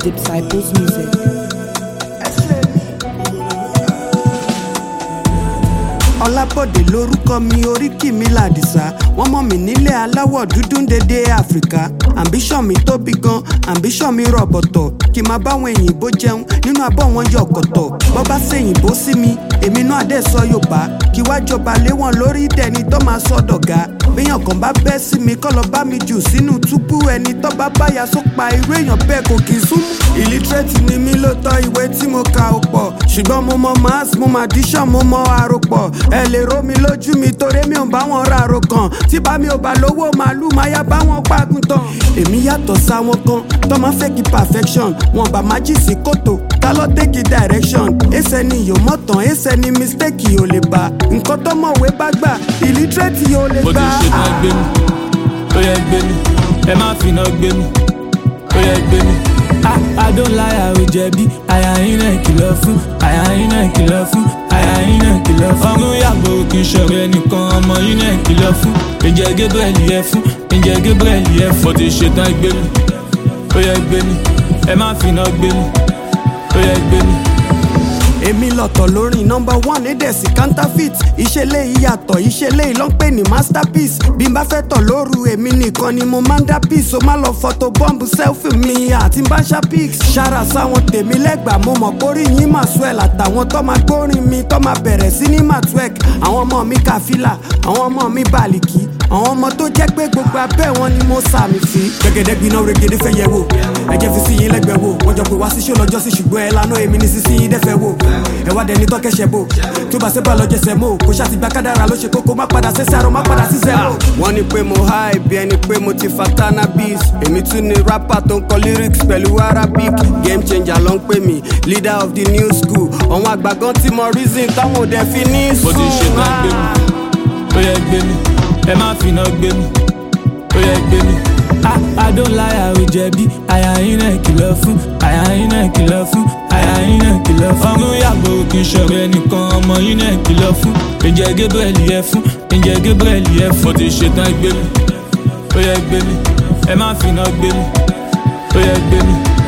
Disciples Music. Ọlábọ̀dé lórúkọ mi, oríkì mi làdìsá. Wọ́n mọ̀ mí nílẹ̀ aláwọ̀ dúdú ń dédé Áfíríkà. Ambition mi tóbi gan, ambition mi rọ̀bọ̀tọ̀. Kì máa báwọn èyìnbó jẹun nínú abọ́ wọn yọ ọ̀kọ̀tọ̀. Bọ́ bá ṣèyìnbó sí mi, èmi náà dẹ̀ sọ Yorùbá. Kí wá jọba lé wọn lórí dẹni tó máa sọ dọ̀gá. Béèyàn kan bá bẹ́ sí mi kọ́ lọ bá mi jù sínú túbú ẹni tó bá báyà sópa irú èèyàn bẹ́ẹ̀ kò kì í súnmọ́. Illiterate ni mí lóòótọ́, ìwé tí mo kà ó pọ̀. Ṣùgbọ́n mo mọ maths, mo mọ addition, mo mọ àròpọ̀. Ẹ lè ró mi lójú mi torí mi ò bá wọn ra àròkàn. Tí bá mi ò bá lówó màálù máa yá bá wọn pàgùn tán. Èmi yàtọ̀ sáwọn kan tó máa fẹ́ kí perfection. Wọn bá má jì sí kòtò, ta ló take direction. Ẹsẹ̀ ni yóò mọ̀tàn, ẹsẹ̀ ni mistake yóò lè bá. Nǹkan tó mọ̀wé bá gbà, illiterate yóò lè bó ti gbà. ṣe tán gbé mi, ó yẹ gbé mi, ẹ má fi iná gbé mi, ó yẹ gbé mi. I don't lie, àròjẹ̀bi, àyà yín náà kìlọ̀ fún, àyà yín náà kìlọ̀ fún, àyà yín náà kìlọ̀ fún. Ọ̀run yàgò kì í ṣọ̀rọ̀ ẹnìkan, ọmọ yín náà kìlọ̀ fún. Ǹjẹ́ Gabriel yẹ fún, ǹjẹ́ Gabriel yẹ fún. Bó ti ṣe tán gbé mi, ó yẹ gbé mi, ẹ má fi iná gbé mi, ó yẹ gbé mi. Èmi lọ̀tọ̀ lórin number one ẹ̀dẹ̀sì counterfeit. Ìṣẹ̀lẹ̀ ìyàtọ̀, ìṣẹ̀lẹ̀ ìlọ́ ń pè ní masterpiece. Bí n bá fẹ́ tọ̀ lóru èmi nìkan ni mo máa ń dá peace. O má lọ photo bomb selfie mi àti bá ṣá pics. Ṣára sáwọn tèmi lẹ́gbàá, mo mọ̀ pórí yín máa swell. Àtàwọn tó máa gbórin mi tó máa bẹ̀rẹ̀ sí ní máa twerk. Àwọn ọmọ mi kàfílà, àwọn ọmọ mi bàlìkì. Àwọn ọmọ tó jẹ́ pé gbogbo abẹ́ wọn ni mo sàmì sí. Gẹ́gẹ́dẹ́ gbiná regede fẹ́ yẹ wò. Ẹ̀jẹ̀ fi sí yín lẹ́gbẹ̀ẹ́ wò. Wọ́n jọ pé wá sí ṣó lọ́jọ́ sí ṣùgbọ́n ẹ lánàá èmi ní sísí yín dẹ́fẹ̀ wò. Ẹ wá dẹni tó kẹ́sẹ̀ bò. Tó bá ṣe bá lọ jẹsẹ̀ mọ́. Kò ṣáà ti gba kádàrà ló ṣe kókó, má padà ṣẹ̀ṣẹ̀ àrò, má padà sí zero. Wọ́n ní pé mo high bí ẹni pé mo ti fa cannabis. Èmi tún ni rapper tó ń kọ lyrics pẹ̀lú Arabic. Game changer ló ń pè mí, leader of the new school. Àwọn àgbà gan tí mo reason táwọn ò dẹ̀ fi ní sùn. Bó ti ṣe tán gbé mi, ó yẹ gbé mi, ẹ má fi iná gbé mi, ó yẹ gbé mi. I don't lie, àròjẹ̀bi, àyà yín náà kìlọ̀ fún, àyà yín náà kìlọ̀ fún, àyà yín náà kìlọ̀ fún. Ọ̀run yàgò kì í ṣọ̀rọ̀ ẹnìkan, ọmọ yín náà kìlọ̀ fún. Ǹjẹ́ Gabriel yẹ fún, ǹjẹ́ Gabriel yẹ fún. Bó ti ṣe tán gbé mi, ó yẹ gbé mi, ẹ má fi iná gbé mi, ó yẹ gbé mi.